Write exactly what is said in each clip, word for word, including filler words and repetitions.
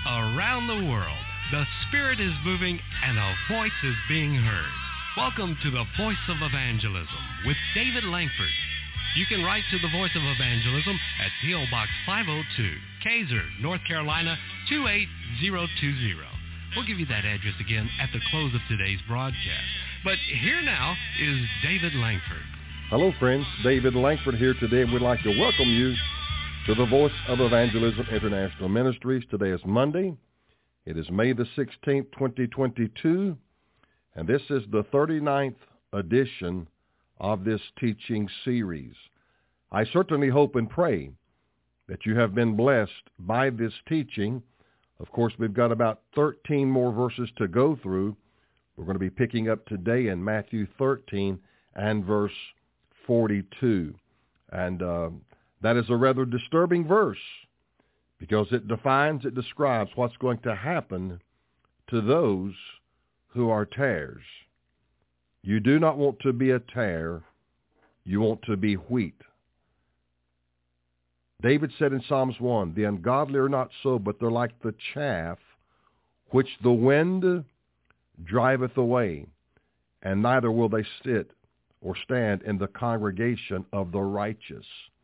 Around the world, the Spirit is moving and a voice is being heard. Welcome to the Voice of Evangelism with David Langford. You can write to the Voice of Evangelism at P O. Box five oh two, Kaiser, North Carolina, two eight zero two zero. We'll give you that address again at the close of today's broadcast. But here now is David Langford. Hello, friends. David Langford here today. We'd like to welcome you to the Voice of Evangelism International Ministries. Today is Monday. It is May the sixteenth, twenty twenty-two, and this is the thirty-ninth edition of this teaching series. I certainly hope and pray that you have been blessed by this teaching. Of course, we've got about thirteen more verses to go through. We're going to be picking up today in Matthew thirteen and verse forty-two. And uh, that is a rather disturbing verse because it defines, it describes what's going to happen to those who are tares. You do not want to be a tare. You want to be wheat. David said in Psalms one, the ungodly are not so, but they're like the chaff which the wind driveth away, and neither will they sit or stand in the congregation of the righteous.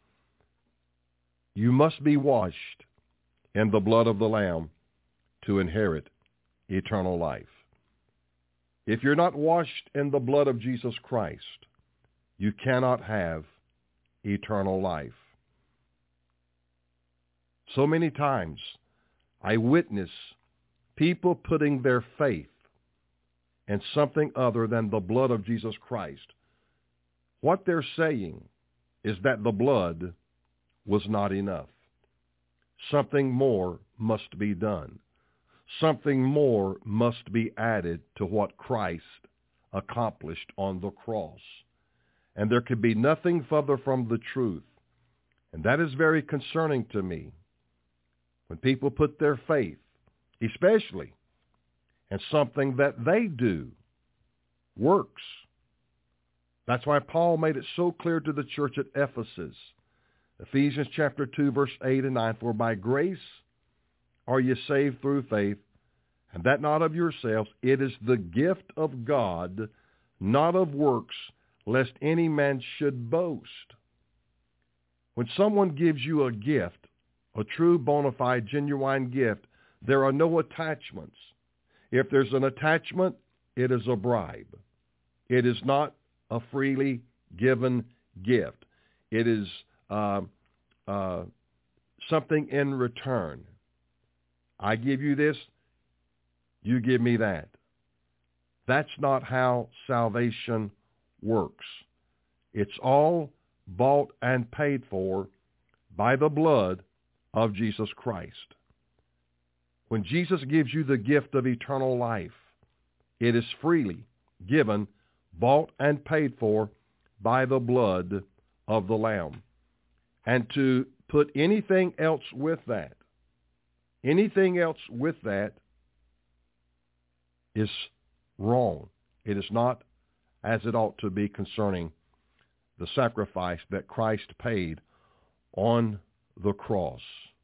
You must be washed in the blood of the Lamb to inherit eternal life. If you're not washed in the blood of Jesus Christ, you cannot have eternal life. So many times I witness people putting their faith in something other than the blood of Jesus Christ. What they're saying is that the blood was not enough. Something more must be done. Something more must be added to what Christ accomplished on the cross. And there could be nothing further from the truth. And that is very concerning to me. When people put their faith, especially in something that they do, works. That's why Paul made it so clear to the church at Ephesus. Ephesians chapter two, verse eight and nine, for by grace are ye saved through faith, and that not of yourselves. It is the gift of God, not of works, lest any man should boast. When someone gives you a gift, a true, bona fide, genuine gift, there are no attachments. If there's an attachment, it is a bribe. It is not a freely given gift. It is uh, uh, something in return. I give you this, you give me that. That's not how salvation works. It's all bought and paid for by the blood of Jesus Christ. When Jesus gives you the gift of eternal life, it is freely given, bought and paid for by the blood of the Lamb. And to put anything else with that, anything else with that is wrong. It is not as it ought to be concerning the sacrifice that Christ paid on the cross.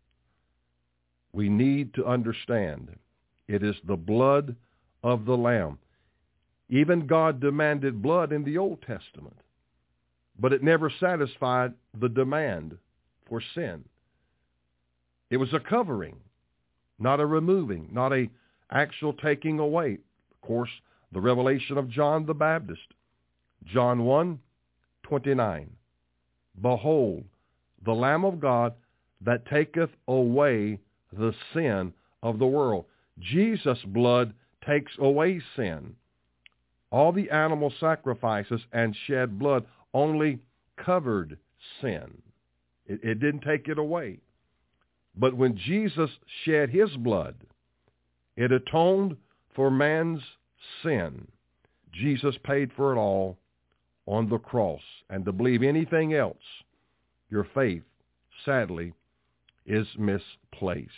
We need to understand it is the blood of the Lamb. Even God demanded blood in the Old Testament, but it never satisfied the demand for sin. It was a covering, not a removing, not a actual taking away. Of course, the revelation of John the Baptist, John one twenty-nine. Behold, the Lamb of God that taketh away the sin of the world. Jesus' blood takes away sin. All the animal sacrifices and shed blood only covered sin. It, it didn't take it away. But when Jesus shed his blood, it atoned for man's sin. Jesus paid for it all on the cross. And to believe anything else, your faith, sadly, is misplaced.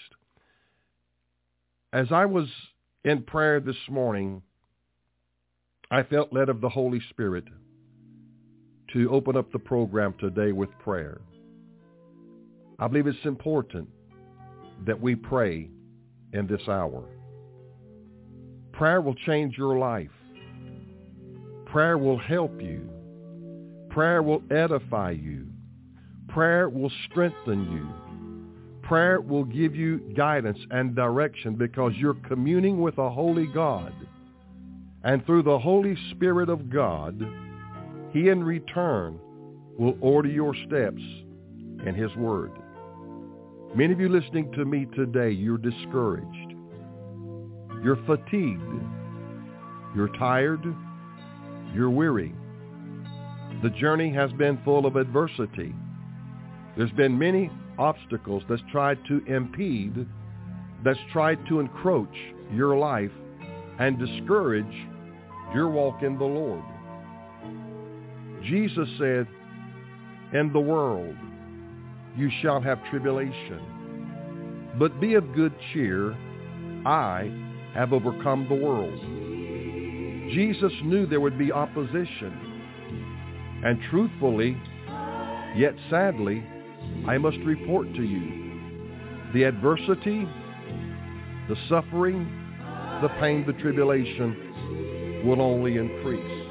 As I was in prayer this morning, I felt led of the Holy Spirit to open up the program today with prayer. I believe it's important that we pray in this hour. Prayer will change your life. Prayer will help you. Prayer will edify you. Prayer will strengthen you. Prayer will give you guidance and direction because you're communing with a holy God. And through the Holy Spirit of God, he in return will order your steps in his word. Many of you listening to me today, you're discouraged. You're fatigued. You're tired. You're weary. The journey has been full of adversity. There's been many obstacles that's tried to impede, that's tried to encroach your life and discourage your walk in the Lord. Jesus said, in the world you shall have tribulation, but be of good cheer. I have overcome the world. Jesus knew there would be opposition. And truthfully, yet sadly, I must report to you, the adversity, the suffering, the pain, the tribulation will only increase.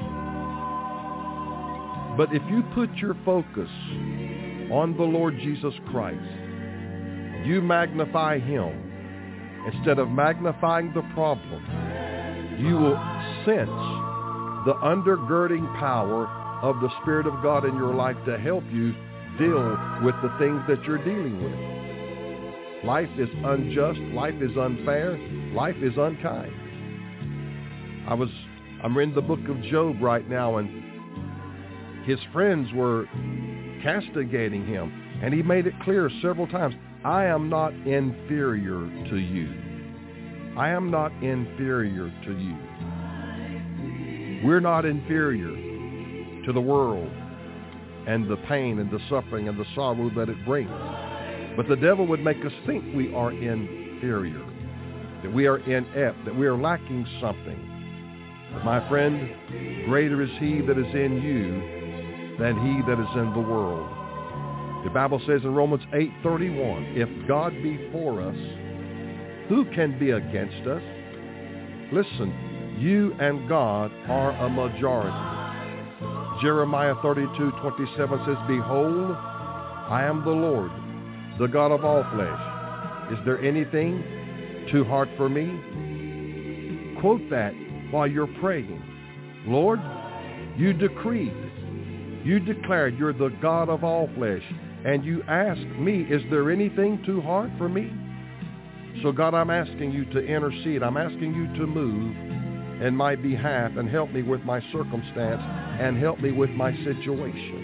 But if you put your focus on the Lord Jesus Christ, you magnify him instead of magnifying the problem, you will sense the undergirding power of the Spirit of God in your life to help you deal with the things that you're dealing with. Life is unjust. Life is unfair. Life is unkind. I was, I'm reading the book of Job right now, and his friends were castigating him, and he made it clear several times, I am not inferior to you. I am not inferior to you. We're not inferior to the world and the pain and the suffering and the sorrow that it brings. But the devil would make us think we are inferior, that we are inept, that we are lacking something. But my friend, greater is he that is in you than he that is in the world. The Bible says in Romans eight thirty-one, if God be for us, who can be against us? Listen, you and God are a majority. Jeremiah thirty-two twenty-seven says, behold, I am the Lord, the God of all flesh. Is there anything too hard for me? Quote that while you're praying. Lord, you decreed, you declared you're the God of all flesh, and you asked me, is there anything too hard for me? So God, I'm asking you to intercede. I'm asking you to move in my behalf and help me with my circumstance and help me with my situation.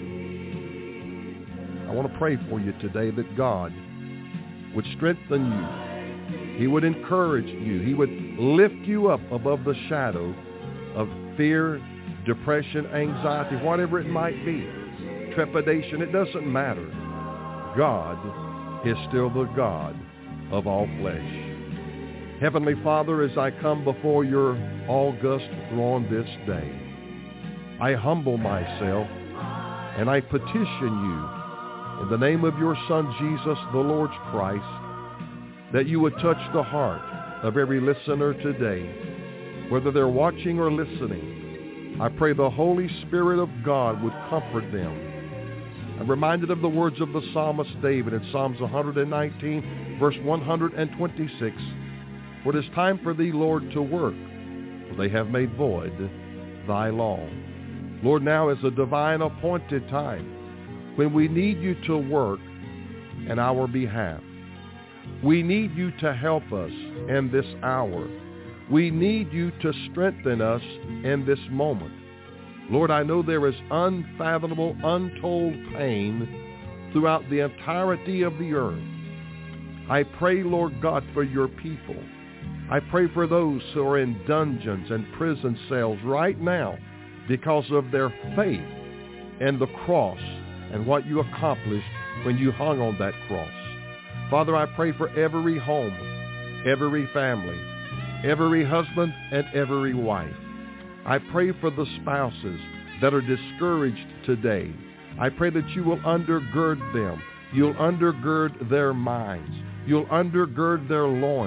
I want to pray for you today that God would strengthen you. He would encourage you. He would lift you up above the shadow of fear, depression, anxiety, whatever it might be, trepidation. It doesn't matter. God is still the God of all flesh. Heavenly Father, as I come before your august throne this day, I humble myself and I petition you in the name of your Son, Jesus, the Lord Christ, that you would touch the heart of every listener today, whether they're watching or listening. I pray the Holy Spirit of God would comfort them. I'm reminded of the words of the psalmist David in Psalms one nineteen, verse one twenty-six. For it is time for thee, Lord, to work, for they have made void thy law. Lord, now is a divine appointed time when we need you to work in our behalf. We need you to help us in this hour. We need you to strengthen us in this moment. Lord, I know there is unfathomable, untold pain throughout the entirety of the earth. I pray, Lord God, for your people. I pray for those who are in dungeons and prison cells right now because of their faith in the cross and what you accomplished when you hung on that cross. Father, I pray for every home, every family, every husband and every wife. I pray for the spouses that are discouraged today. I pray that you will undergird them. You'll undergird their minds. You'll undergird their loins,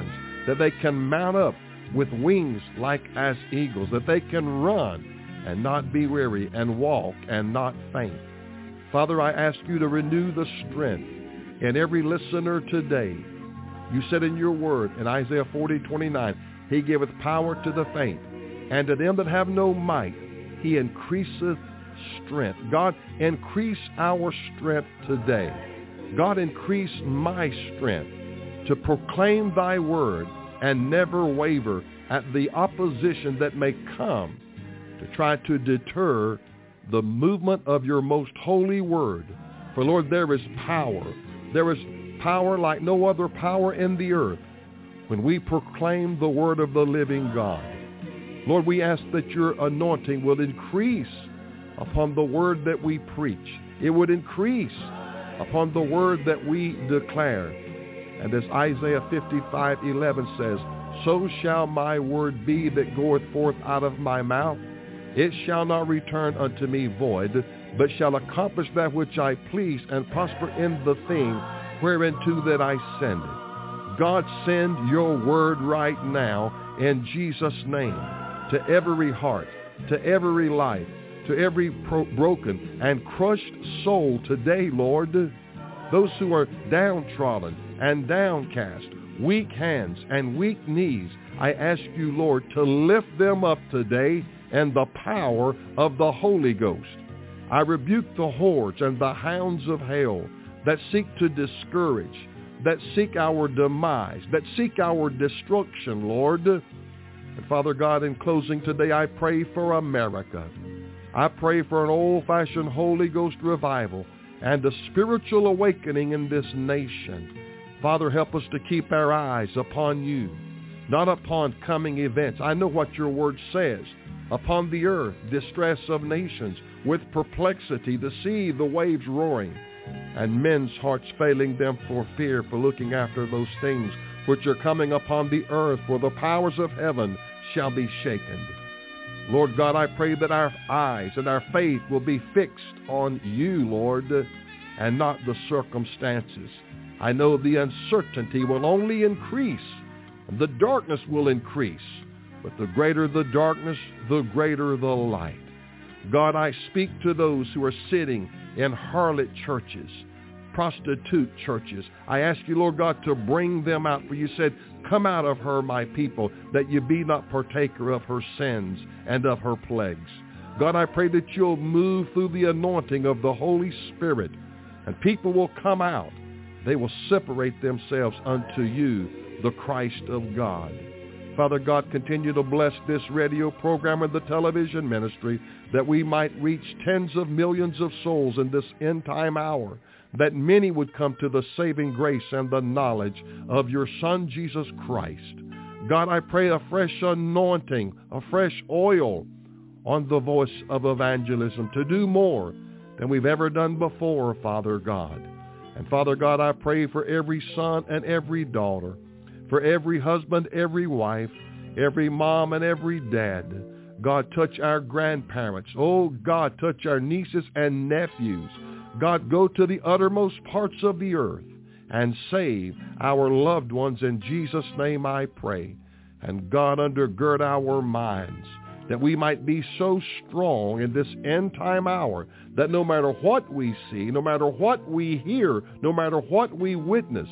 that they can mount up with wings like as eagles, that they can run and not be weary, and walk and not faint. Father, I ask you to renew the strength in every listener today. You said in your word in Isaiah forty twenty-nine, he giveth power to the faint, and to them that have no might, he increaseth strength. God, increase our strength today. God, increase my strength to proclaim thy word and never waver at the opposition that may come to try to deter the movement of your most holy word. For Lord, there is power. There is power like no other power in the earth when we proclaim the word of the living God. Lord, we ask that your anointing will increase upon the word that we preach. It would increase upon the word that we declare. And as Isaiah fifty-five eleven says, so shall my word be that goeth forth out of my mouth. It shall not return unto me void, but shall accomplish that which I please and prosper in the thing whereunto that I send it. God, send your word right now in Jesus' name to every heart, to every life, to every pro- broken and crushed soul today, Lord. Those who are downtrodden and downcast, weak hands and weak knees, I ask you, Lord, to lift them up today in the power of the Holy Ghost. I rebuke the hordes and the hounds of hell that seek to discourage, that seek our demise, that seek our destruction, Lord. And Father God, in closing today, I pray for America. I pray for an old-fashioned Holy Ghost revival and a spiritual awakening in this nation. Father, help us to keep our eyes upon you, not upon coming events. I know what your word says. Upon the earth, distress of nations, with perplexity, the sea, the waves roaring, and men's hearts failing them for fear, for looking after those things which are coming upon the earth, for the powers of heaven shall be shaken. Lord God, I pray that our eyes and our faith will be fixed on you, Lord, and not the circumstances. I know the uncertainty will only increase, and the darkness will increase. But the greater the darkness, the greater the light. God, I speak to those who are sitting in harlot churches, prostitute churches. I ask you, Lord God, to bring them out. For you said, come out of her, my people, that you be not partaker of her sins and of her plagues. God, I pray that you'll move through the anointing of the Holy Spirit, and people will come out. They will separate themselves unto you, the Christ of God. Father God, continue to bless this radio program and the television ministry, that we might reach tens of millions of souls in this end-time hour, that many would come to the saving grace and the knowledge of your Son, Jesus Christ. God, I pray a fresh anointing, a fresh oil on the voice of evangelism to do more than we've ever done before, Father God. And Father God, I pray for every son and every daughter, for every husband, every wife, every mom and every dad. God, touch our grandparents. Oh, God, touch our nieces and nephews. God, go to the uttermost parts of the earth and save our loved ones. In Jesus' name I pray. And God, undergird our minds, that we might be so strong in this end-time hour that no matter what we see, no matter what we hear, no matter what we witness,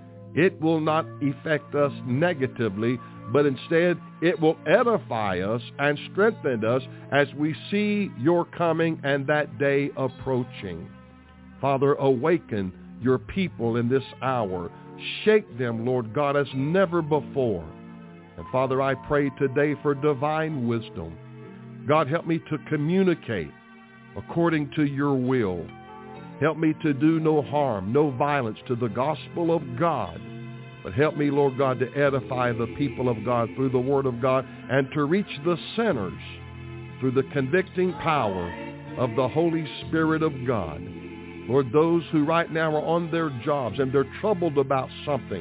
it will not affect us negatively, but instead it will edify us and strengthen us as we see your coming and that day approaching. Father, awaken your people in this hour. Shake them, Lord God, as never before. And Father, I pray today for divine wisdom. God, help me to communicate according to your will. Help me to do no harm, no violence to the gospel of God. But help me, Lord God, to edify the people of God through the word of God and to reach the sinners through the convicting power of the Holy Spirit of God. Lord, those who right now are on their jobs and they're troubled about something,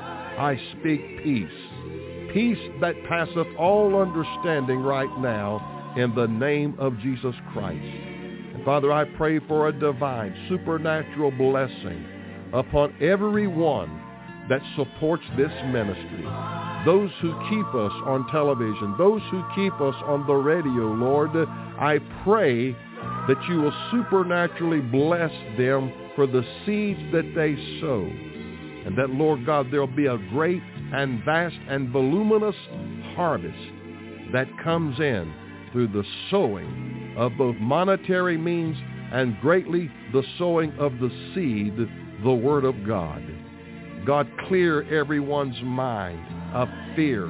I speak peace. Peace that passeth all understanding right now in the name of Jesus Christ. Father, I pray for a divine, supernatural blessing upon everyone that supports this ministry, those who keep us on television, those who keep us on the radio, Lord, I pray that you will supernaturally bless them for the seeds that they sow, and that, Lord God, there'll be a great and vast and voluminous harvest that comes in through the sowing of both monetary means and greatly the sowing of the seed, the Word of God. God, clear everyone's mind of fear,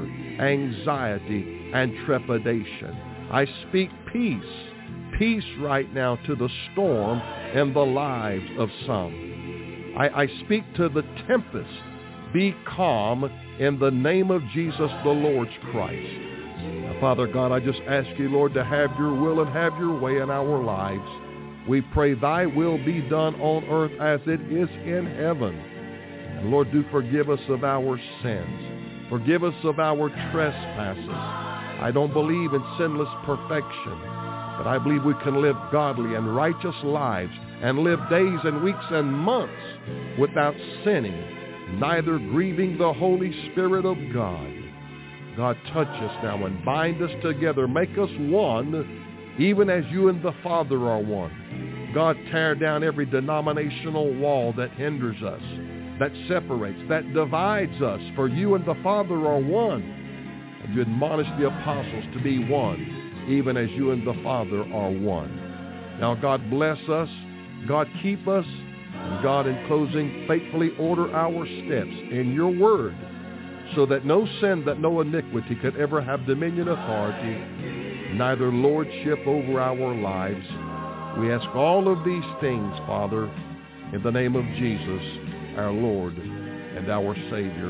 anxiety, and trepidation. I speak peace, peace right now to the storm in the lives of some. I, I speak to the tempest, be calm in the name of Jesus the Lord Christ. Now, Father God, I just ask you, Lord, to have your will and have your way in our lives. We pray thy will be done on earth as it is in heaven. And Lord, do forgive us of our sins. Forgive us of our trespasses. I don't believe in sinless perfection, but I believe we can live godly and righteous lives and live days and weeks and months without sinning, neither grieving the Holy Spirit of God. God, touch us now and bind us together. Make us one, even as you and the Father are one. God, tear down every denominational wall that hinders us, that separates, that divides us, for you and the Father are one. And you admonish the apostles to be one, even as you and the Father are one. Now, God, bless us. God, keep us. And God, in closing, faithfully order our steps in your word, so that no sin, that no iniquity could ever have dominion, authority, neither lordship over our lives. We ask all of these things, Father, in the name of Jesus, our Lord and our Savior.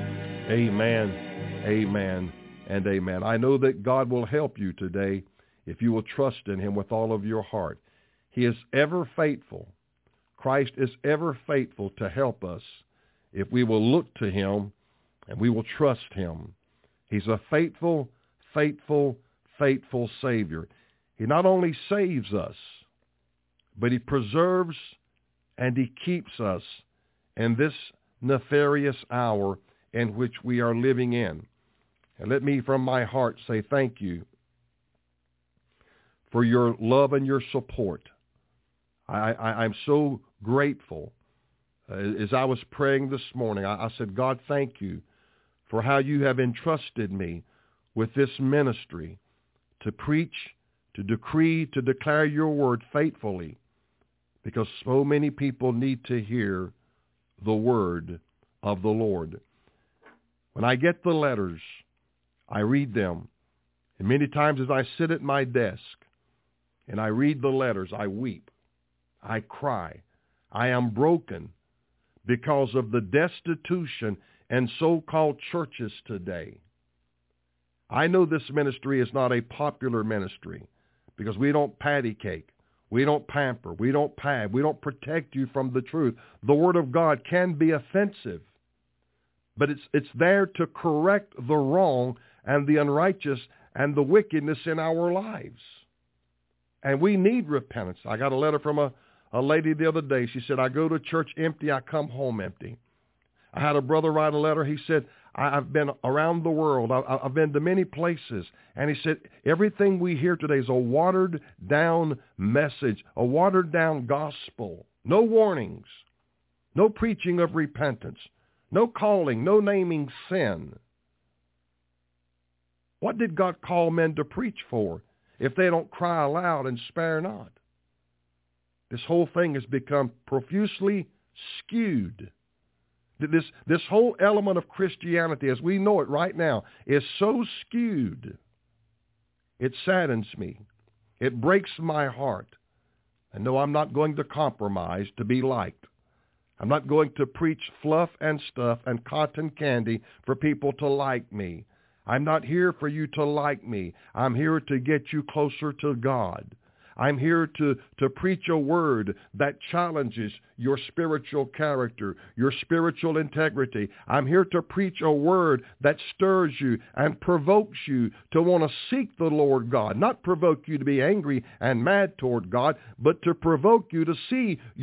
Amen, amen, and amen. I know that God will help you today if you will trust in him with all of your heart. He is ever faithful. Christ is ever faithful to help us if we will look to him and we will trust him. He's a faithful, faithful, faithful Savior. He not only saves us, but he preserves and he keeps us in this nefarious hour in which we are living in. And let me from my heart say thank you for your love and your support. I, I, I'm so grateful. Uh, as I was praying this morning, I, I said, God, thank you for how you have entrusted me with this ministry to preach, to decree, to declare your word faithfully, because so many people need to hear the word of the Lord. When I get the letters, I read them. And many times as I sit at my desk and I read the letters, I weep. I cry. I am broken because of the destitution in so-called churches today. I know this ministry is not a popular ministry because we don't patty cake. We don't pamper. We don't pad. We don't protect you from the truth. The Word of God can be offensive, but it's it's there to correct the wrong and the unrighteous and the wickedness in our lives. And we need repentance. I got a letter from a, a lady the other day. She said, I go to church empty, I come home empty. I had a brother write a letter. He said, I've been around the world. I've been to many places. And he said, everything we hear today is a watered-down message, a watered-down gospel. No warnings, no preaching of repentance, no calling, no naming sin. What did God call men to preach for if they don't cry aloud and spare not? This whole thing has become profusely skewed. This, this whole element of Christianity, as we know it right now, is so skewed. It saddens me. It breaks my heart. And no, I'm not going to compromise to be liked. I'm not going to preach fluff and stuff and cotton candy for people to like me. I'm not here for you to like me. I'm here to get you closer to God. I'm here to, to preach a word that challenges your spiritual character, your spiritual integrity. I'm here to preach a word that stirs you and provokes you to want to seek the Lord God, not provoke you to be angry and mad toward God, but to provoke you to see your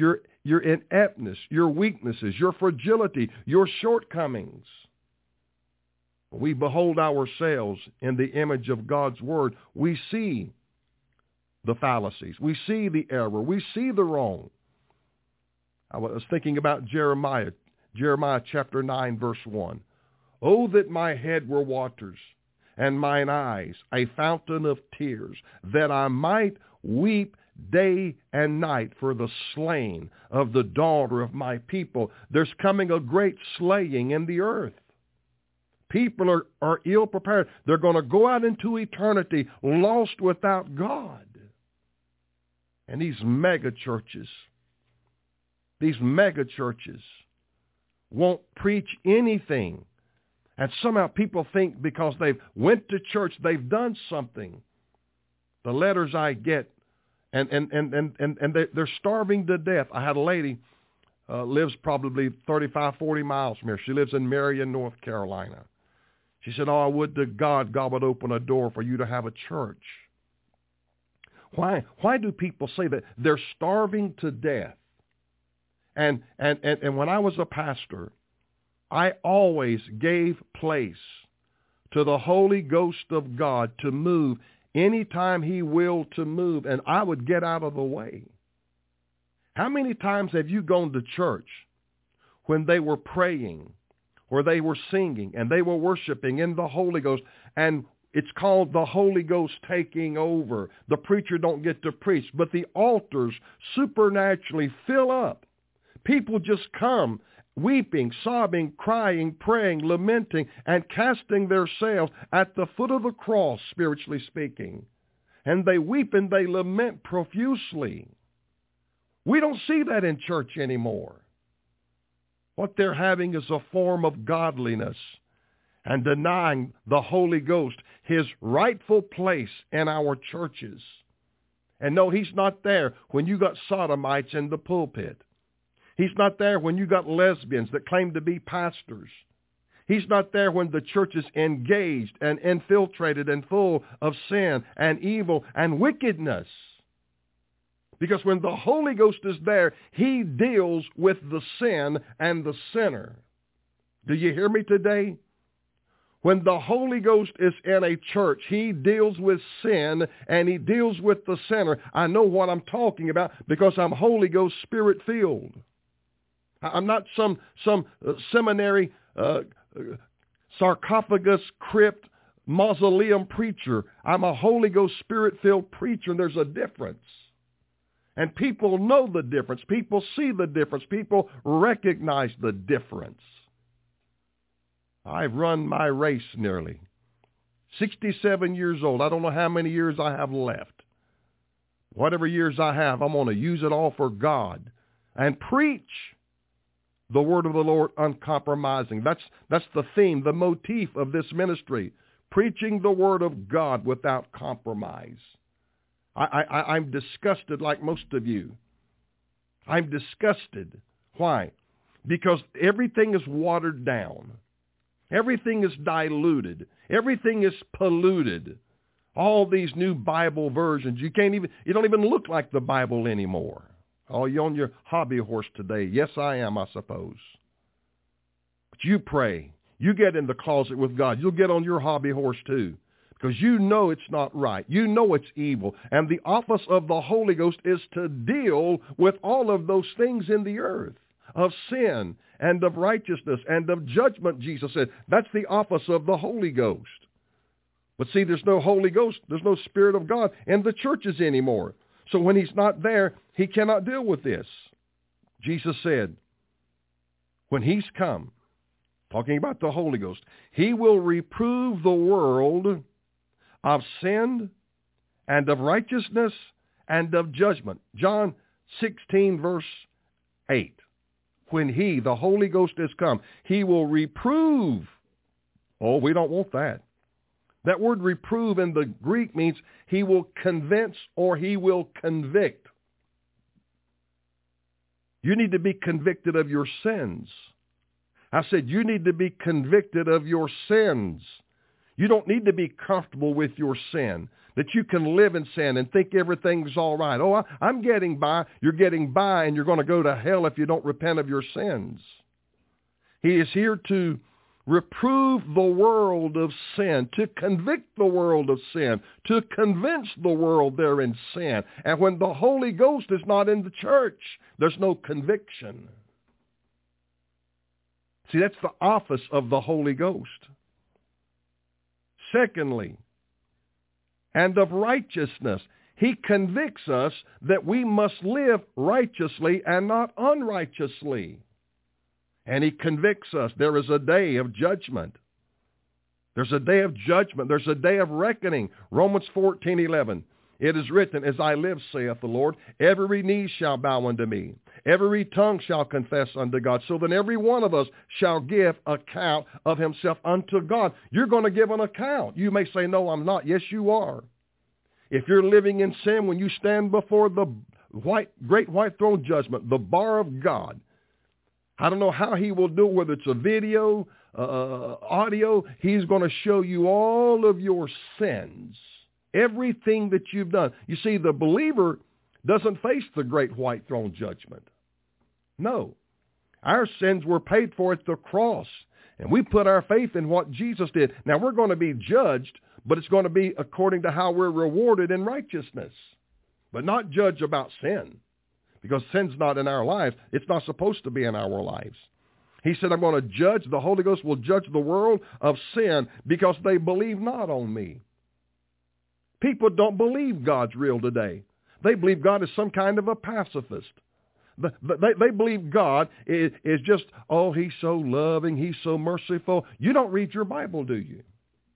your ineptness, your weaknesses, your fragility, your shortcomings. We behold ourselves in the image of God's Word. We see the fallacies. We see the error. We see the wrong. I was thinking about Jeremiah, Jeremiah chapter nine, verse one. Oh, that my head were waters, and mine eyes a fountain of tears, that I might weep day and night for the slain of the daughter of my people. There's coming a great slaying in the earth. People are, are ill prepared. They're going to go out into eternity lost without God. And these mega churches, these mega churches won't preach anything. And somehow people think because they've went to church, they've done something. The letters I get, and, and, and, and, and, and they're starving to death. I had a lady, uh, lives probably thirty-five, forty miles from here. She lives in Marion, North Carolina. She said, oh, I would to God, God would open a door for you to have a church. Why, why do people say that? They're starving to death. And, and, and, and when I was a pastor, I always gave place to the Holy Ghost of God to move anytime he willed to move, and I would get out of the way. How many times have you gone to church when they were praying or they were singing and they were worshiping in the Holy Ghost, and it's called the Holy Ghost taking over? The preacher don't get to preach, but the altars supernaturally fill up. People just come weeping, sobbing, crying, praying, lamenting, and casting themselves at the foot of the cross, spiritually speaking. And they weep and they lament profusely. We don't see that in church anymore. What they're having is a form of godliness and denying the Holy Ghost his rightful place in our churches. And no, he's not there when you got sodomites in the pulpit. He's not there when you got lesbians that claim to be pastors. He's not there when the church is engaged and infiltrated and full of sin and evil and wickedness. Because when the Holy Ghost is there, he deals with the sin and the sinner. Do you hear me today? When the Holy Ghost is in a church, he deals with sin and he deals with the sinner. I know what I'm talking about because I'm Holy Ghost Spirit filled. I'm not some some uh, seminary uh, sarcophagus crypt mausoleum preacher. I'm a Holy Ghost Spirit-filled preacher, and there's a difference. And people know the difference. People see the difference. People recognize the difference. I've run my race nearly. sixty-seven years old. I don't know how many years I have left. Whatever years I have, I'm going to use it all for God and preach the word of the Lord uncompromising. That's, that's the theme, the motif of this ministry. Preaching the word of God without compromise. I, I, I'm disgusted like most of you. I'm disgusted. Why? Because everything is watered down. Everything is diluted. Everything is polluted. All these new Bible versions, you can't even, you don't even look like the Bible anymore. Oh, you're on your hobby horse today. Yes, I am, I suppose. But you pray. You get in the closet with God. You'll get on your hobby horse too. Because you know it's not right. You know it's evil. And the office of the Holy Ghost is to deal with all of those things in the earth, of sin and of righteousness and of judgment, Jesus said. That's the office of the Holy Ghost. But see, there's no Holy Ghost. There's no Spirit of God in the churches anymore. So when he's not there, he cannot deal with this. Jesus said, when he's come, talking about the Holy Ghost, he will reprove the world of sin and of righteousness and of judgment. John sixteen, verse eight. When he, the Holy Ghost, is come, he will reprove. Oh, we don't want that. That word reprove in the Greek means he will convince or he will convict. You need to be convicted of your sins. I said you need to be convicted of your sins. You don't need to be comfortable with your sin, that you can live in sin and think everything's all right. Oh, I, I'm getting by. You're getting by, and you're going to go to hell if you don't repent of your sins. He is here to reprove the world of sin, to convict the world of sin, to convince the world they're in sin. And when the Holy Ghost is not in the church, there's no conviction. See, that's the office of the Holy Ghost. Secondly, and of righteousness. He convicts us that we must live righteously and not unrighteously. And he convicts us. There is a day of judgment. There's a day of judgment. There's a day of reckoning. Romans fourteen eleven. It is written, as I live, saith the Lord, every knee shall bow unto me. Every tongue shall confess unto God. So then every one of us shall give account of himself unto God. You're going to give an account. You may say, no, I'm not. Yes, you are. If you're living in sin, when you stand before the white, great white throne judgment, the bar of God, I don't know how he will do it, whether it's a video, uh, audio. He's going to show you all of your sins, everything that you've done. You see, the believer doesn't face the great white throne judgment. No. Our sins were paid for at the cross, and we put our faith in what Jesus did. Now, we're going to be judged, but it's going to be according to how we're rewarded in righteousness, but not judged about sin. Because sin's not in our lives. It's not supposed to be in our lives. He said, I'm going to judge, the Holy Ghost will judge the world of sin because they believe not on me. People don't believe God's real today. They believe God is some kind of a pacifist. They, they believe God is, is just, oh, he's so loving, he's so merciful. You don't read your Bible, do you?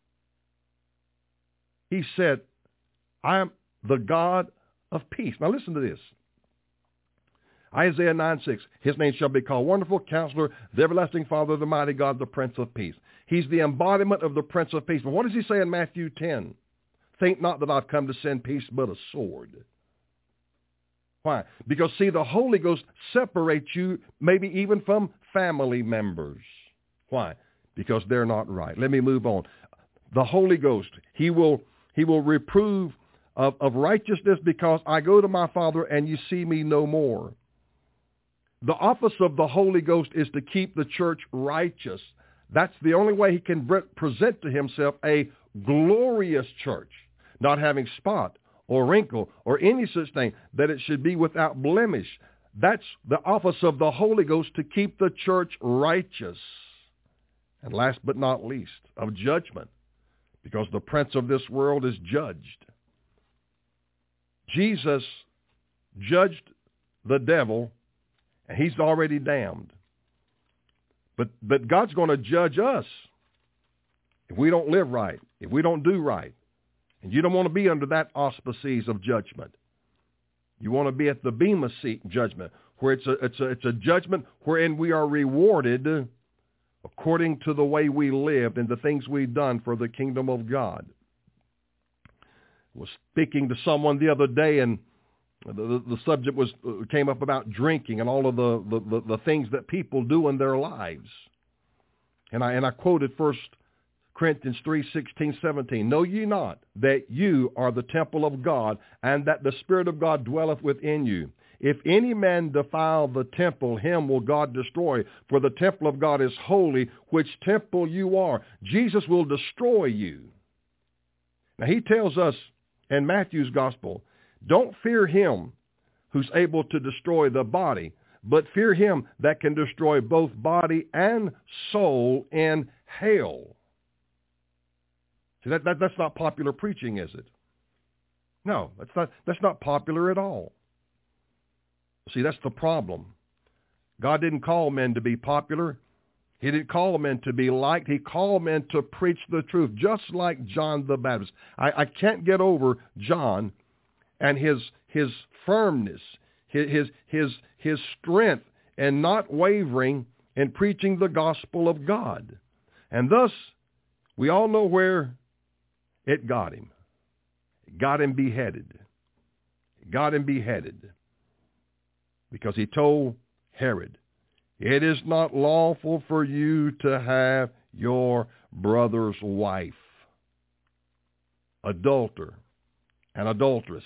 He said, I am the God of peace. Now listen to this. Isaiah nine six, his name shall be called Wonderful Counselor, the Everlasting Father, the Mighty God, the Prince of Peace. He's the embodiment of the Prince of Peace. But what does he say in Matthew ten? Think not that I've come to send peace, but a sword. Why? Because, see, the Holy Ghost separates you maybe even from family members. Why? Because they're not right. Let me move on. The Holy Ghost, he will, he will reprove of, of righteousness because I go to my Father and you see me no more. The office of the Holy Ghost is to keep the church righteous. That's the only way he can present to himself a glorious church, not having spot or wrinkle or any such thing, that it should be without blemish. That's the office of the Holy Ghost, to keep the church righteous. And last but not least, of judgment, because the prince of this world is judged. Jesus judged the devil, and he's already damned. But, but God's going to judge us if we don't live right, if we don't do right. And you don't want to be under that auspices of judgment. You want to be at the Bema seat judgment, where it's a, it's a, it's a judgment wherein we are rewarded according to the way we lived and the things we've done for the kingdom of God. I was speaking to someone the other day, and the, the, the subject was uh, came up about drinking and all of the, the, the, the things that people do in their lives. And I and I quoted First Corinthians three sixteen, seventeen. Know ye not that you are the temple of God, and that the Spirit of God dwelleth within you? If any man defile the temple, him will God destroy. For the temple of God is holy, which temple you are. Jesus will destroy you. Now he tells us in Matthew's gospel, don't fear him who's able to destroy the body, but fear him that can destroy both body and soul in hell. See, that, that, that's not popular preaching, is it? No, that's not, that's not popular at all. See, that's the problem. God didn't call men to be popular. He didn't call men to be liked. He called men to preach the truth, just like John the Baptist. I, I can't get over John and his his firmness, his, his, his, his strength, and not wavering in preaching the gospel of God. And thus, we all know where it got him. It got him beheaded. It got him beheaded. Because he told Herod, it is not lawful for you to have your brother's wife. adulterer, an adulteress.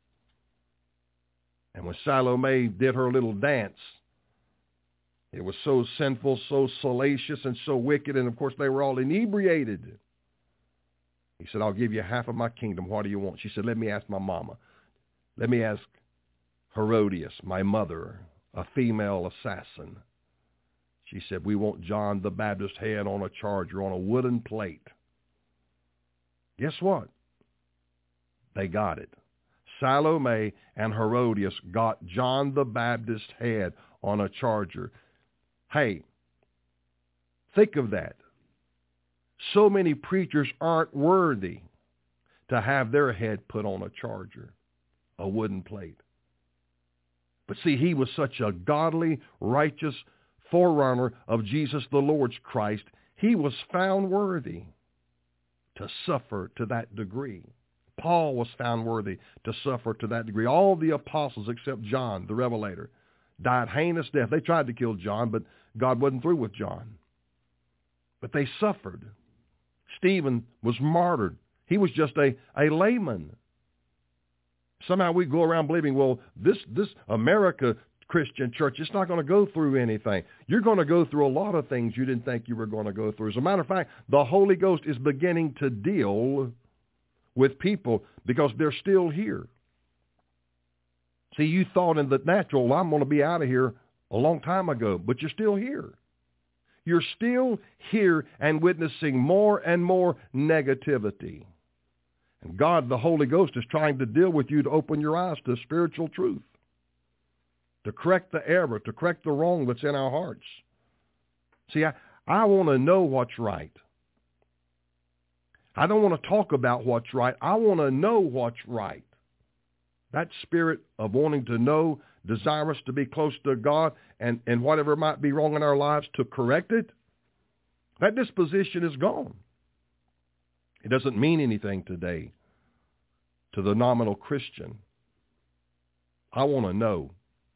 And when Salome did her little dance, it was so sinful, so salacious, and so wicked, and of course they were all inebriated. He said, I'll give you half of my kingdom. What do you want? She said, let me ask my mama. Let me ask Herodias, my mother, a female assassin. She said, we want John the Baptist's head on a charger, on a wooden plate. Guess what? They got it. Salome and Herodias got John the Baptist's head on a charger. Hey, think of that. So many preachers aren't worthy to have their head put on a charger, a wooden plate. But see, he was such a godly, righteous forerunner of Jesus the Lord's Christ. He was found worthy to suffer to that degree. Paul was found worthy to suffer to that degree. All the apostles except John, the Revelator, died heinous death. They tried to kill John, but God wasn't through with John. But they suffered. Stephen was martyred. He was just a, a layman. Somehow we go around believing, well, this, this America Christian church, it's not going to go through anything. You're going to go through a lot of things you didn't think you were going to go through. As a matter of fact, the Holy Ghost is beginning to deal with people because they're still here. See, you thought in the natural, well, I'm going to be out of here a long time ago, but you're still here. You're still here and witnessing more and more negativity. And God, the Holy Ghost, is trying to deal with you to open your eyes to spiritual truth, to correct the error, to correct the wrong that's in our hearts. See, I, I want to know what's right. I don't want to talk about what's right. I want to know what's right. That spirit of wanting to know, desirous to be close to God, and, and whatever might be wrong in our lives, to correct it, that disposition is gone. It doesn't mean anything today to the nominal Christian. I want to know.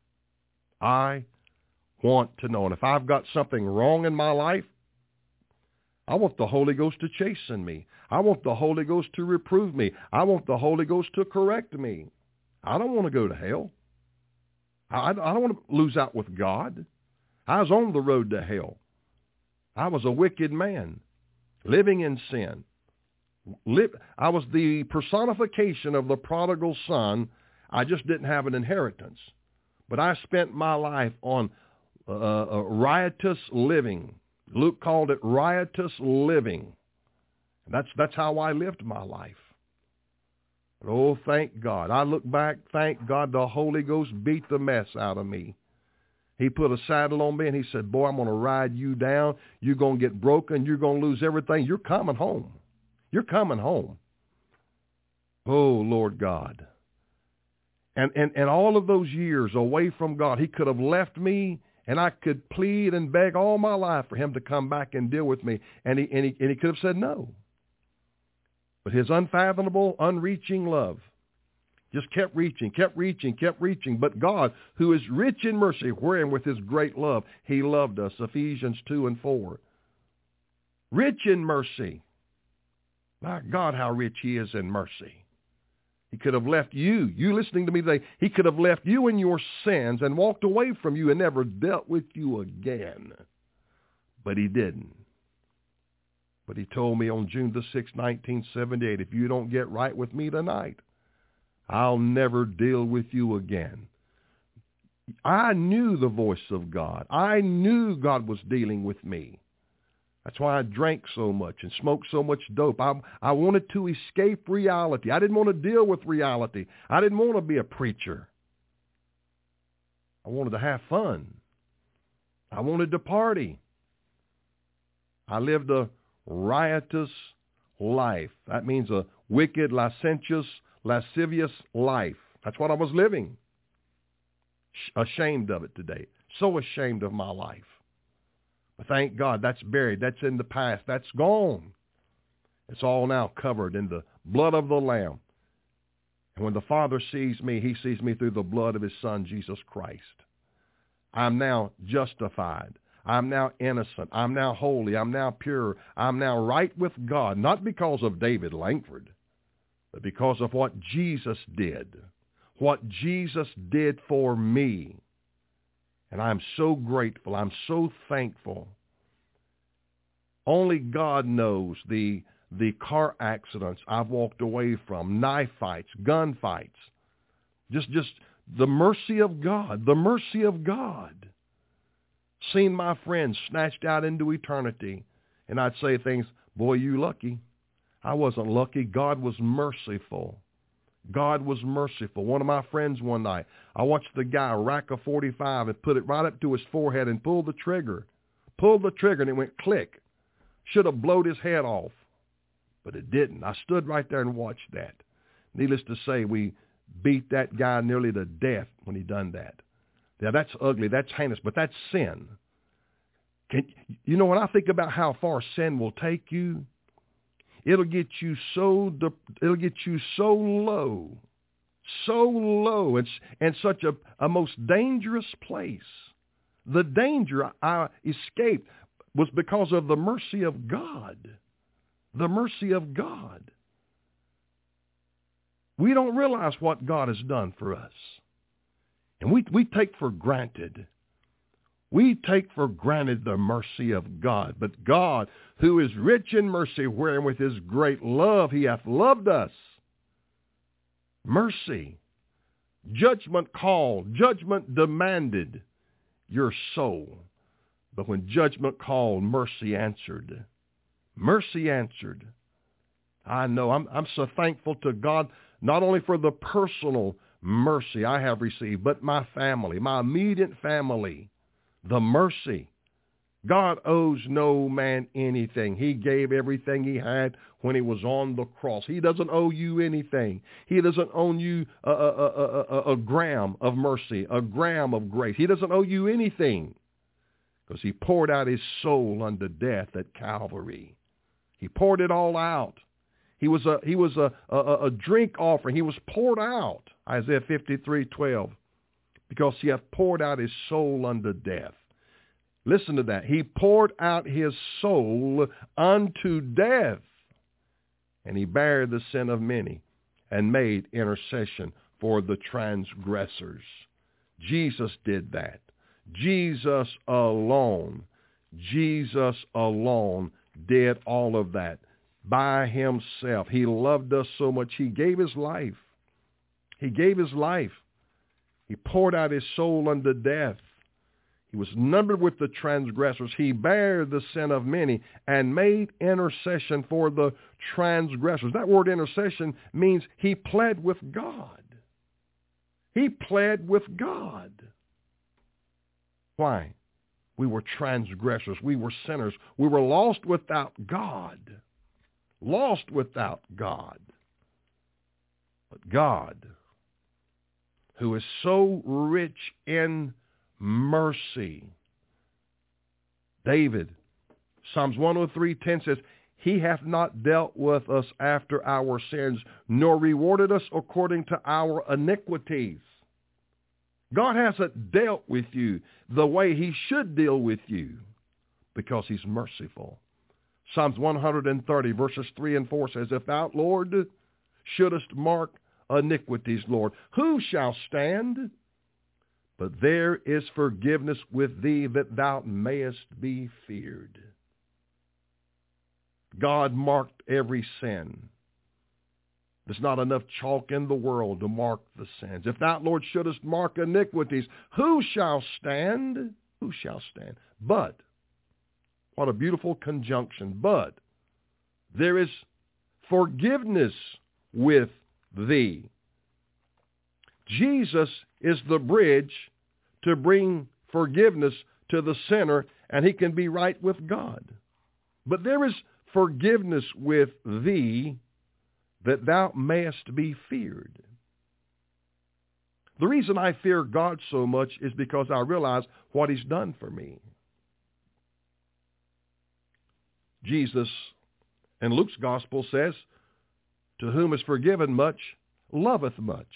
I want to know. And if I've got something wrong in my life, I want the Holy Ghost to chasten me. I want the Holy Ghost to reprove me. I want the Holy Ghost to correct me. I don't want to go to hell. I, I don't want to lose out with God. I was on the road to hell. I was a wicked man, living in sin. I was the personification of the prodigal son. I just didn't have an inheritance. But I spent my life on uh, uh, riotous living. Luke called it riotous living. That's, that's how I lived my life. But oh, thank God. I look back, thank God the Holy Ghost beat the mess out of me. He put a saddle on me and he said, boy, I'm going to ride you down. You're going to get broken. You're going to lose everything. You're coming home. You're coming home. Oh, Lord God. And, and, and all of those years away from God, he could have left me, and I could plead and beg all my life for him to come back and deal with me. And he, and he, and he could have said no. But his unfathomable, unreaching love just kept reaching, kept reaching, kept reaching. But God, who is rich in mercy, wherein with his great love he loved us, Ephesians two and four. Rich in mercy. My God, how rich he is in mercy. He could have left you, you listening to me today, he could have left you in your sins and walked away from you and never dealt with you again. But he didn't. But he told me on June the sixth, nineteen seventy-eight, if you don't get right with me tonight, I'll never deal with you again. I knew the voice of God. I knew God was dealing with me. That's why I drank so much and smoked so much dope. I, I wanted to escape reality. I didn't want to deal with reality. I didn't want to be a preacher. I wanted to have fun. I wanted to party. I lived a riotous life. That means a wicked, licentious, lascivious life. That's what I was living. Ashamed of it today. So ashamed of my life. But thank God that's buried. That's in the past. That's gone. It's all now covered in the blood of the Lamb. And when the Father sees me, he sees me through the blood of his Son, Jesus Christ. I'm now justified. I'm now innocent. I'm now holy. I'm now pure. I'm now right with God, not because of David Langford, but because of what Jesus did, what Jesus did for me. And I'm so grateful. I'm so thankful. Only God knows the, the car accidents I've walked away from, knife fights, gun fights. Just, just the mercy of God, the mercy of God. Seen my friends snatched out into eternity. And I'd say things, boy, you lucky. I wasn't lucky. God was merciful. God was merciful. One of my friends one night, I watched the guy rack a forty-five and put it right up to his forehead and pull the trigger. Pulled the trigger and it went click. Should have blowed his head off, but it didn't. I stood right there and watched that. Needless to say, we beat that guy nearly to death when he done that. Now, that's ugly. That's heinous, but that's sin. Can, you know, when I think about how far sin will take you, it'll get you so it'll get you so low, so low, and, and such a, a most dangerous place. The danger I escaped was because of the mercy of God. The mercy of God. We don't realize what God has done for us. And we, we take for granted. We take for granted the mercy of God. But God, who is rich in mercy, wherein with his great love he hath loved us. Mercy. Judgment called. Judgment demanded your soul. But when judgment called, mercy answered. Mercy answered. I know. I'm, I'm so thankful to God, not only for the personal mercy I have received, but my family, my immediate family, the mercy. God owes no man anything. He gave everything he had when he was on the cross. He doesn't owe you anything. He doesn't owe you a, a, a, a, a gram of mercy, a gram of grace. He doesn't owe you anything because he poured out his soul unto death at Calvary. He poured it all out. He was a he was a, a, a drink offering. He was poured out, Isaiah fifty-three twelve, because he hath poured out his soul unto death. Listen to that. He poured out his soul unto death, and he bare the sin of many and made intercession for the transgressors. Jesus did that. Jesus alone, Jesus alone did all of that by himself. He loved us so much, he gave his life. He gave his life. He poured out his soul unto death. He was numbered with the transgressors. He bare the sin of many and made intercession for the transgressors. That word intercession means he pled with God. He pled with God. Why? We were transgressors. We were sinners. We were lost without God. Lost without God. But God, who is so rich in mercy. David, Psalms one oh three ten says, he hath not dealt with us after our sins, nor rewarded us according to our iniquities. God hasn't dealt with you the way he should deal with you because he's merciful. Psalms one thirty verses three and four says, if thou, Lord, shouldest mark iniquities, Lord, who shall stand? But there is forgiveness with thee that thou mayest be feared. God marked every sin. There's not enough chalk in the world to mark the sins. If thou, Lord, shouldest mark iniquities, who shall stand? Who shall stand? But, what a beautiful conjunction, but there is forgiveness with thee. Jesus is the bridge to bring forgiveness to the sinner, and he can be right with God. But there is forgiveness with thee, that thou mayest be feared. The reason I fear God so much is because I realize what he's done for me. Jesus in Luke's gospel says, to whom is forgiven much, loveth much.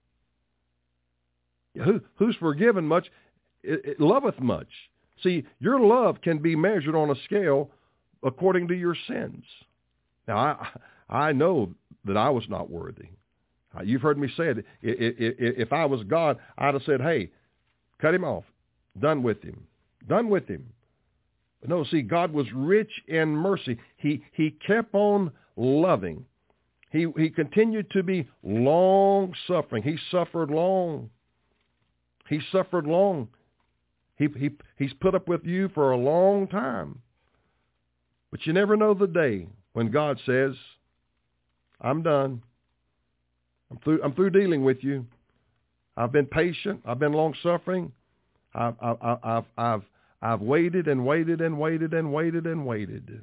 Who, who's forgiven much, it, it loveth much. See, your love can be measured on a scale according to your sins. Now, I, I know that I was not worthy. Uh, you've heard me say it. If I was God, I'd have said, hey, cut him off. Done with him. Done with him. But no, see, God was rich in mercy. He he kept on loving. He he continued to be long-suffering. He suffered long. He suffered long. He he he's put up with you for a long time. But you never know the day when God says, I'm done. I'm through I'm through dealing with you. I've been patient. I've been long-suffering. I've I've I've I've I've waited and waited and waited and waited and waited.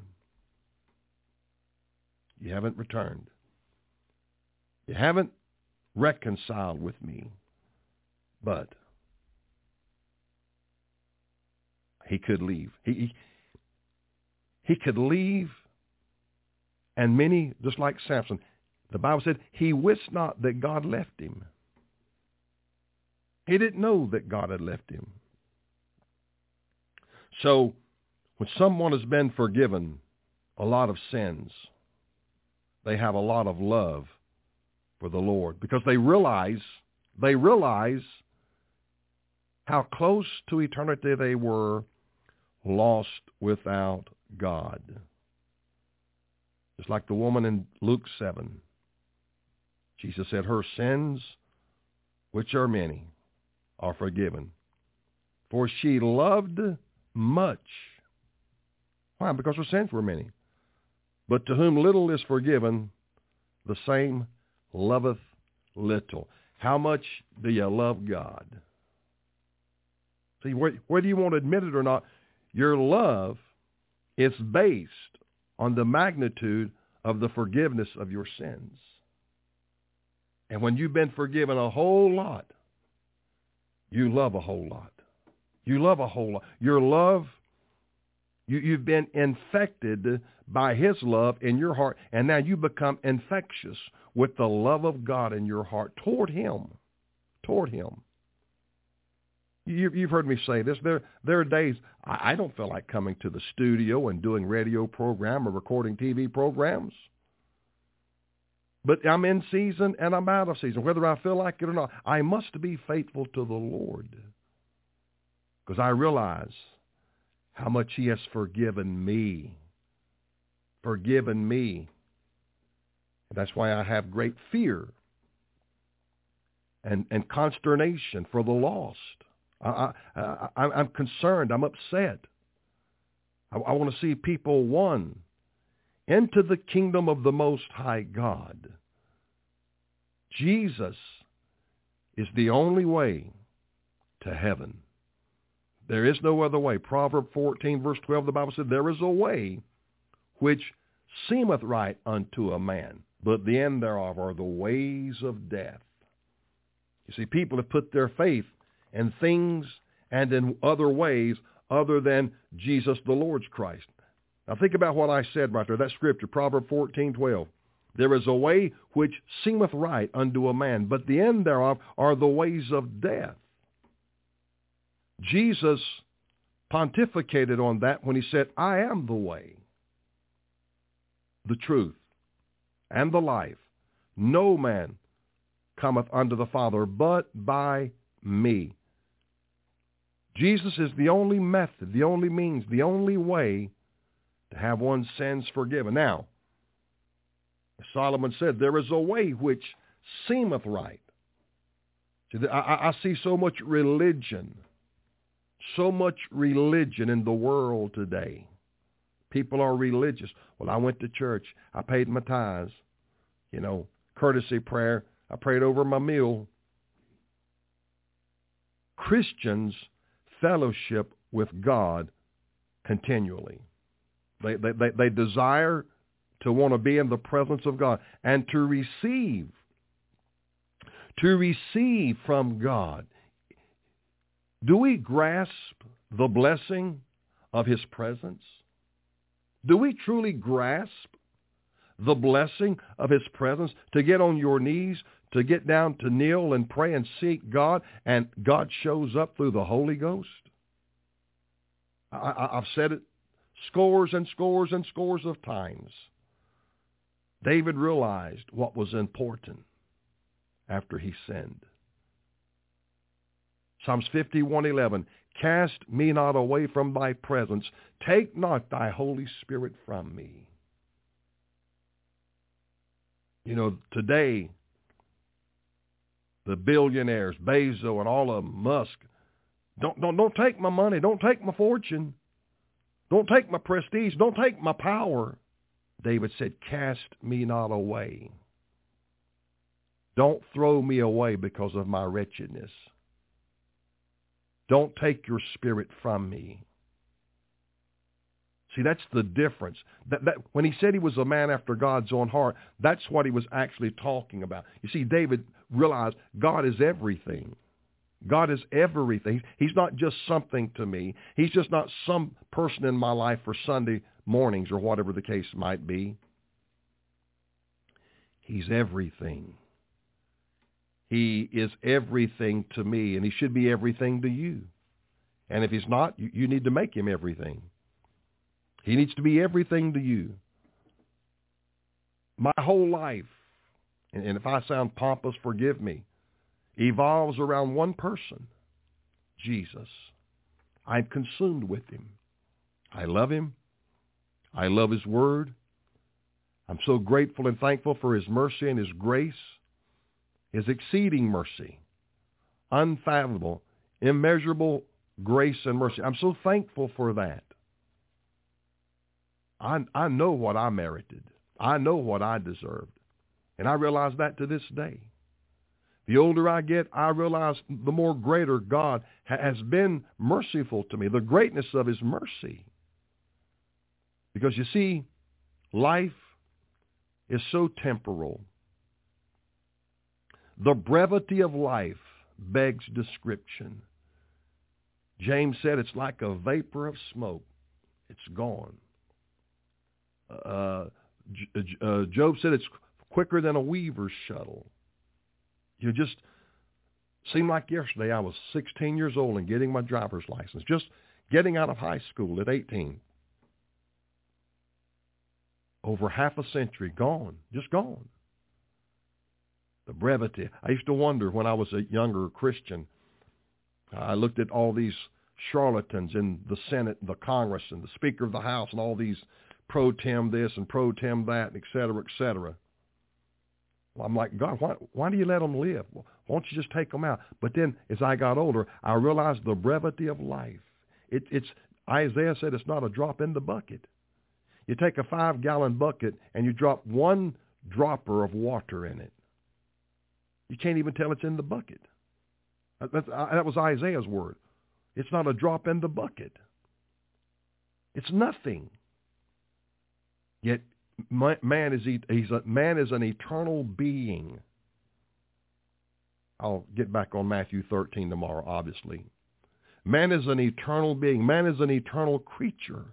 You haven't returned. You haven't reconciled with me. But he could leave. He, he, he could leave, and many, just like Samson, the Bible said, he wist not that God left him. He didn't know that God had left him. So when someone has been forgiven a lot of sins, they have a lot of love for the Lord because they realize, they realize how close to eternity they were lost without God. Just like the woman in Luke seven. Jesus said, her sins, which are many, are forgiven. For she loved much. Why? Because her sins were many. But to whom little is forgiven, the same loveth little. How much do you love God? See, whether you want to admit it or not, your love is based on the magnitude of the forgiveness of your sins. And when you've been forgiven a whole lot, you love a whole lot. You love a whole lot. Your love, you, you've been infected by his love in your heart, and now you become infectious with the love of God in your heart toward him. Toward him. You, you've heard me say this. There, there are days I, I don't feel like coming to the studio and doing radio program or recording T V programs. But I'm in season and I'm out of season. Whether I feel like it or not, I must be faithful to the Lord. Because I realize how much he has forgiven me. Forgiven me. And that's why I have great fear and, and consternation for the lost. I, I, I, I'm concerned. I'm upset. I, I want to see people won into the kingdom of the Most High God. Jesus is the only way to heaven. There is no other way. Proverbs fourteen, verse twelve, the Bible said, there is a way which seemeth right unto a man, but the end thereof are the ways of death. You see, people have put their faith in things and in other ways other than Jesus the Lord's Christ. Now think about what I said right there, that scripture, Proverbs fourteen, twelve. There is a way which seemeth right unto a man, but the end thereof are the ways of death. Jesus pontificated on that when he said, I am the way, the truth, and the life. No man cometh unto the Father but by me. Jesus is the only method, the only means, the only way to have one's sins forgiven. Now, as Solomon said, there is a way which seemeth right. See, I, I see so much religion, so much religion in the world today. People are religious. Well, I went to church. I paid my tithes. You know, courtesy prayer. I prayed over my meal. Christians fellowship with God continually. They, they, they, they desire to want to be in the presence of God and to receive, to receive from God. Do we grasp the blessing of his presence? Do we truly grasp the blessing of his presence to get on your knees, to get down to kneel and pray and seek God, and God shows up through the Holy Ghost? I, I, I've said it scores and scores and scores of times. David realized what was important after he sinned. Psalms fifty-one eleven, cast me not away from thy presence. Take not thy Holy Spirit from me. You know, today, the billionaires, Bezos and all of them, Musk, don't, don't, don't take my money. Don't take my fortune. Don't take my prestige. Don't take my power. David said, cast me not away. Don't throw me away because of my wretchedness. Don't take your spirit from me. See, that's the difference. That, that, when he said he was a man after God's own heart, that's what he was actually talking about. You see, David realized God is everything. God is everything. He's not just something to me. He's just not some person in my life for Sunday mornings or whatever the case might be. He's everything. He is everything to me, and he should be everything to you. And if he's not, you, you need to make him everything. He needs to be everything to you. My whole life, and, and if I sound pompous, forgive me, evolves around one person, Jesus. I'm consumed with him. I love him. I love his word. I'm so grateful and thankful for his mercy and his grace, his exceeding mercy, unfathomable, immeasurable grace and mercy. I'm so thankful for that. I, I know what I merited. I know what I deserved. And I realize that to this day. The older I get, I realize the more greater God ha- has been merciful to me, the greatness of his mercy. Because you see, life is so temporal. The brevity of life begs description. James said it's like a vapor of smoke. It's gone. Uh, uh, Job said it's quicker than a weaver's shuttle. You just seemed like yesterday I was sixteen years old and getting my driver's license, just getting out of high school at eighteen. Over half a century gone, just gone. The brevity. I used to wonder when I was a younger Christian, I looked at all these charlatans in the Senate and the Congress and the Speaker of the House and all these pro tem this and pro tem that, et cetera, et cetera. Well, I'm like, God, why, why do you let them live? Well, why don't you just take them out? But then as I got older, I realized the brevity of life. It, it's Isaiah said it's not a drop in the bucket. You take a five-gallon bucket and you drop one dropper of water in it. You can't even tell it's in the bucket. That, that was Isaiah's word. It's not a drop in the bucket. It's nothing. Yet man is he's a, man is an eternal being. I'll get back on Matthew thirteen tomorrow, obviously. Man is an eternal being. Man is an eternal creature.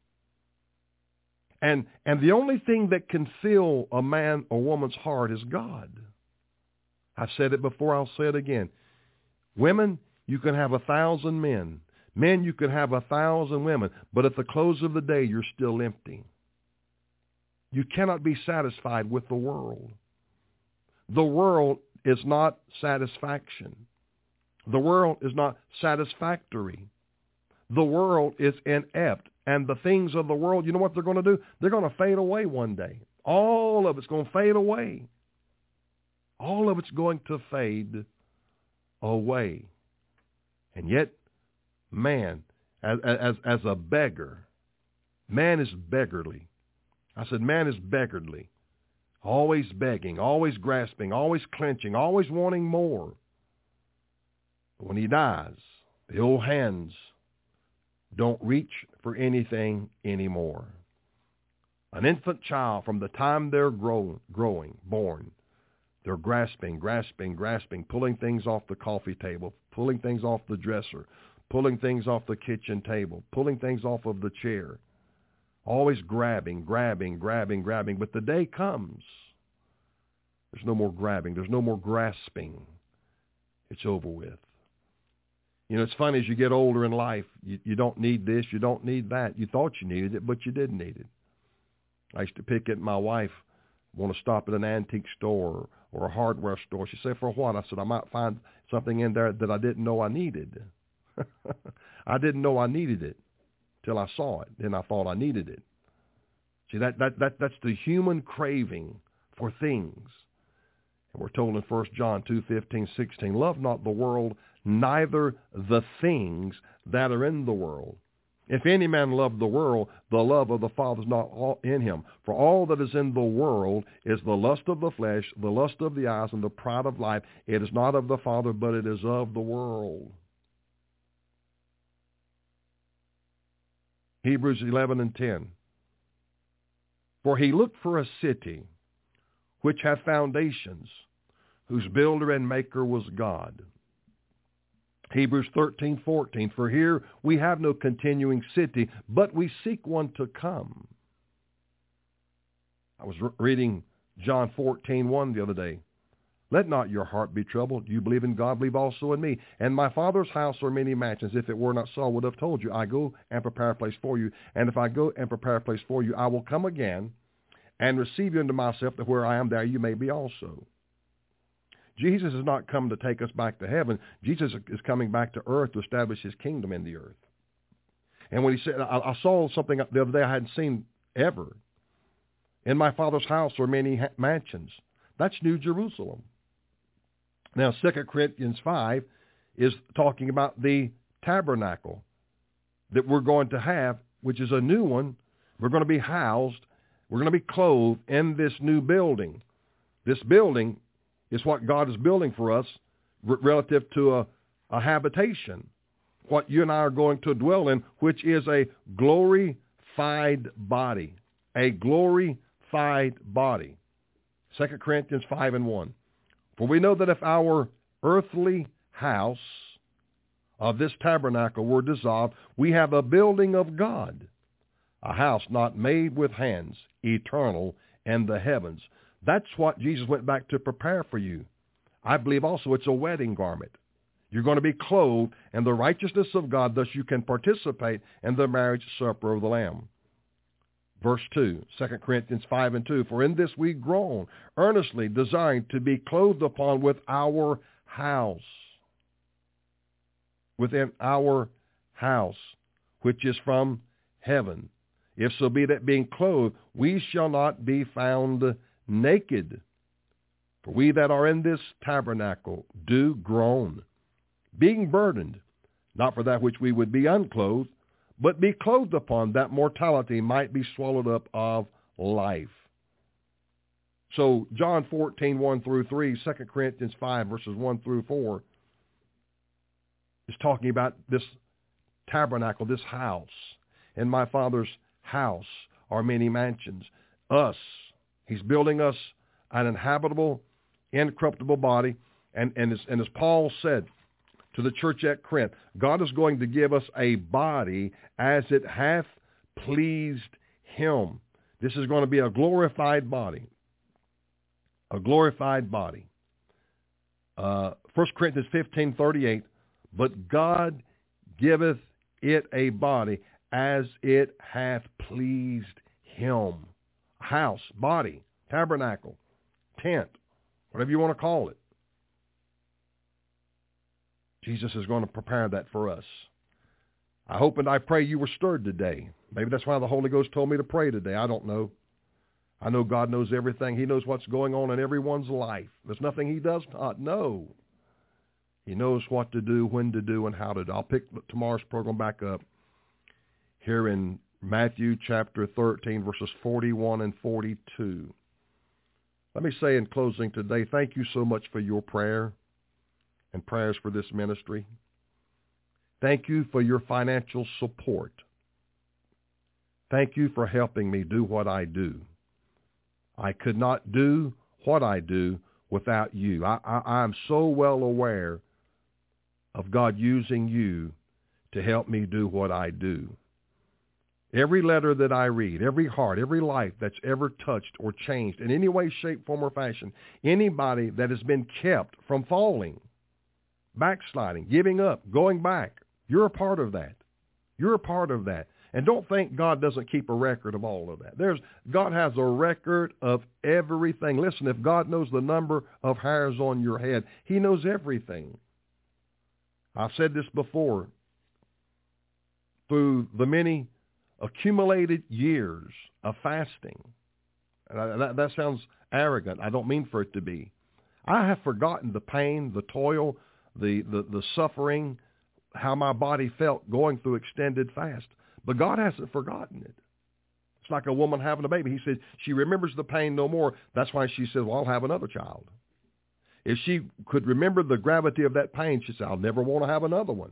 And and the only thing that can fill a man or woman's heart is God. I've said it before, I'll say it again. Women, you can have a thousand men. Men, you can have a thousand women. But at the close of the day, you're still empty. You cannot be satisfied with the world. The world is not satisfaction. The world is not satisfactory. The world is inept. And the things of the world, you know what they're going to do? They're going to fade away one day. All of it's going to fade away. All of it's going to fade away. And yet, man, as, as, as a beggar, man is beggarly. I said, man is beggarly. Always begging, always grasping, always clenching, always wanting more. But when he dies, the old hands don't reach for anything anymore. An infant child, from the time they're grow, growing, born, they're grasping, grasping, grasping, pulling things off the coffee table, pulling things off the dresser, pulling things off the kitchen table, pulling things off of the chair. Always grabbing, grabbing, grabbing, grabbing. But the day comes, there's no more grabbing. There's no more grasping. It's over with. You know, it's funny, as you get older in life, you, you don't need this, you don't need that. You thought you needed it, but you didn't need it. I used to pick at my wife want to stop at an antique store or a hardware store. She said, for what? I said, I might find something in there that I didn't know I needed. I didn't know I needed it till I saw it. Then I thought I needed it. See, that, that, that that's the human craving for things. And we're told in First John two, fifteen, sixteen, love not the world, neither the things that are in the world. If any man love the world, the love of the Father is not in him. For all that is in the world is the lust of the flesh, the lust of the eyes, and the pride of life. It is not of the Father, but it is of the world. Hebrews eleven and ten. For he looked for a city which hath foundations, whose builder and maker was God. Hebrews thirteen, fourteen, for here we have no continuing city, but we seek one to come. I was re- reading John fourteen, one the other day. Let not your heart be troubled. You believe in God, believe also in me. And my Father's house are many mansions. If it were not so, I would have told you. I go and prepare a place for you. And if I go and prepare a place for you, I will come again and receive you unto myself, that where I am, there you may be also. Jesus has not come to take us back to heaven. Jesus is coming back to earth to establish his kingdom in the earth. And when he said, I, I saw something the other day I hadn't seen ever. In my Father's house are many ha- mansions. That's New Jerusalem. Now, Second Corinthians five is talking about the tabernacle that we're going to have, which is a new one. We're going to be housed. We're going to be clothed in this new building. This building is what God is building for us r- relative to a, a habitation, what you and I are going to dwell in, which is a glorified body, a glorified body. Second Corinthians five and one. For we know that if our earthly house of this tabernacle were dissolved, we have a building of God, a house not made with hands, eternal in the heavens. That's what Jesus went back to prepare for you. I believe also it's a wedding garment. You're going to be clothed in the righteousness of God, thus you can participate in the marriage supper of the Lamb. Verse two, Second Corinthians five and two, for in this we groan, earnestly desiring to be clothed upon with our house, within our house, which is from heaven. If so be that being clothed, we shall not be found naked. For we that are in this tabernacle do groan, being burdened, not for that which we would be unclothed, but be clothed upon, that mortality might be swallowed up of life. So John fourteen, one through three, Second Corinthians five, verses one through four, is talking about this tabernacle, this house. In my Father's house are many mansions. Us, he's building us an inhabitable, incorruptible body. And, and, as, and as Paul said to the church at Corinth, God is going to give us a body as it hath pleased him. This is going to be a glorified body. A glorified body. Uh, First Corinthians fifteen, thirty-eight, but God giveth it a body as it hath pleased him. House, body, tabernacle, tent, whatever you want to call it. Jesus is going to prepare that for us. I hope and I pray you were stirred today. Maybe that's why the Holy Ghost told me to pray today. I don't know. I know God knows everything. He knows what's going on in everyone's life. There's nothing he does not know. He knows what to do, when to do, and how to do. I'll pick tomorrow's program back up here in Matthew chapter thirteen, verses forty-one and forty-two. Let me say in closing today, thank you so much for your prayer and prayers for this ministry. Thank you for your financial support. Thank you for helping me do what I do. I could not do what I do without you. I, I, I'm so well aware of God using you to help me do what I do. Every letter that I read, every heart, every life that's ever touched or changed in any way, shape, form, or fashion, anybody that has been kept from falling, backsliding, giving up, going back, you're a part of that. You're a part of that. And don't think God doesn't keep a record of all of that. There's God has a record of everything. Listen, if God knows the number of hairs on your head, he knows everything. I've said this before. Through the many accumulated years of fasting, and that, that sounds arrogant. I don't mean for it to be. I have forgotten the pain, the toil, the, the, the suffering, how my body felt going through extended fast. But God hasn't forgotten it. It's like a woman having a baby. He said she remembers the pain no more. That's why she says, well, I'll have another child. If she could remember the gravity of that pain, she'd say, I'll never want to have another one.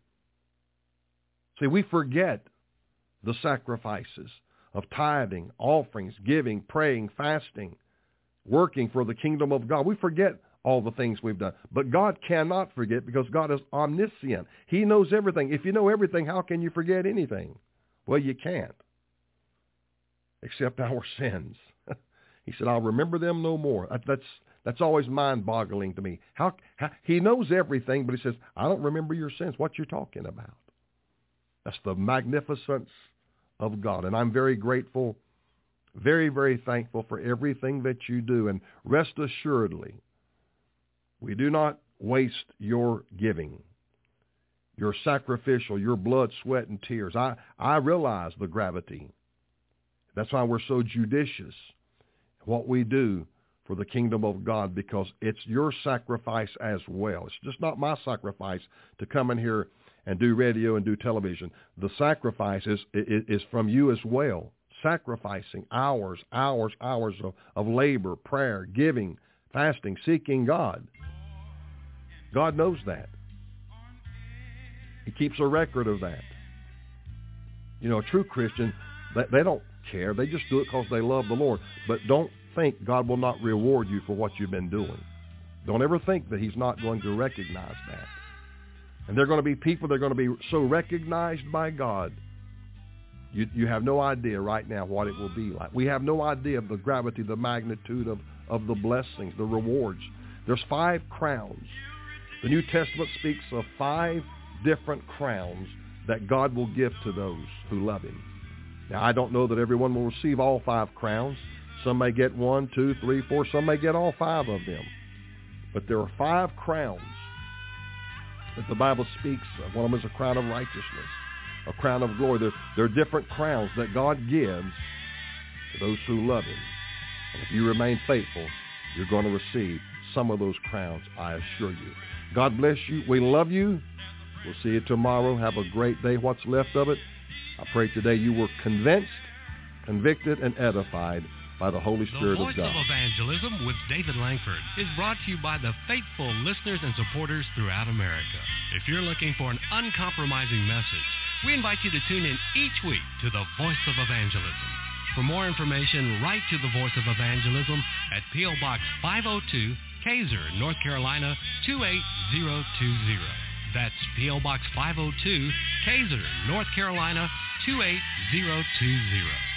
See, we forget the sacrifices of tithing, offerings, giving, praying, fasting, working for the kingdom of God. We forget all the things we've done. But God cannot forget because God is omniscient. He knows everything. If you know everything, how can you forget anything? Well, you can't, except our sins. He said, I'll remember them no more. That's that's always mind-boggling to me. How, how He knows everything, but he says, I don't remember your sins. What you talking about? That's the magnificence of God. And I'm very grateful, very, very thankful for everything that you do. And rest assuredly, we do not waste your giving, your sacrificial, your blood, sweat, and tears. I, I realize the gravity. That's why we're so judicious what we do for the kingdom of God, because it's your sacrifice as well. It's just not my sacrifice to come in here and do radio and do television. The sacrifice is, is, is from you as well, sacrificing hours, hours, hours of, of labor, prayer, giving, fasting, seeking God. God knows that. He keeps a record of that. You know, a true Christian, they, they don't care. They just do it because they love the Lord. But don't think God will not reward you for what you've been doing. Don't ever think that he's not going to recognize that. And there are going to be people that are going to be so recognized by God, you, you have no idea right now what it will be like. We have no idea of the gravity, the magnitude of, of the blessings, the rewards. There's five crowns. The New Testament speaks of five different crowns that God will give to those who love him. Now, I don't know that everyone will receive all five crowns. Some may get one, two, three, four. Some may get all five of them. But there are five crowns that the Bible speaks of. One of them is a crown of righteousness, a crown of glory. There, there are different crowns that God gives to those who love him. And if you remain faithful, you're going to receive some of those crowns, I assure you. God bless you. We love you. We'll see you tomorrow. Have a great day. What's left of it? I pray today you were convinced, convicted, and edified by the Holy Spirit of God. The Voice of Evangelism with David Langford is brought to you by the faithful listeners and supporters throughout America. If you're looking for an uncompromising message, we invite you to tune in each week to the Voice of Evangelism. For more information, write to the Voice of Evangelism at P O Box five oh two, Kaiser, North Carolina two eight zero two zero. That's P O Box five oh two, Kaiser, North Carolina two eight zero two zero.